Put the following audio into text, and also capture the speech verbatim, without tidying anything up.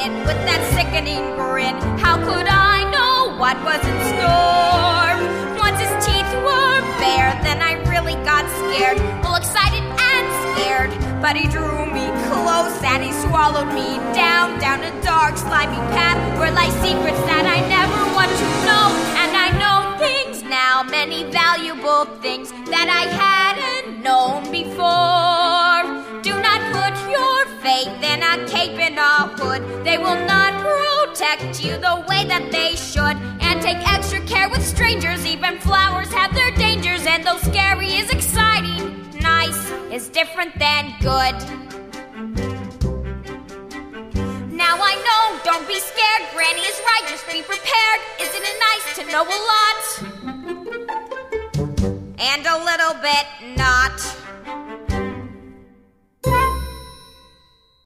it with that sickening grin. How could I know what was in store? Once his teeth were bare, then I really got scared. Well, excited and scared, but he drew me close and he swallowed me down, down a dark, slimy path where lie secrets that I never want to know. And I know things now, many valuable things that I hadn't known before. Do not put your faith in a cape and a hood. They will not protect you the way that they should. And take extra care with strangers. Even flowers have their dangers. And though scary is exciting, nice is different than good. Now I know, don't be scared. Granny is right, just be prepared. Isn't it nice to know a lot? And a little bit not.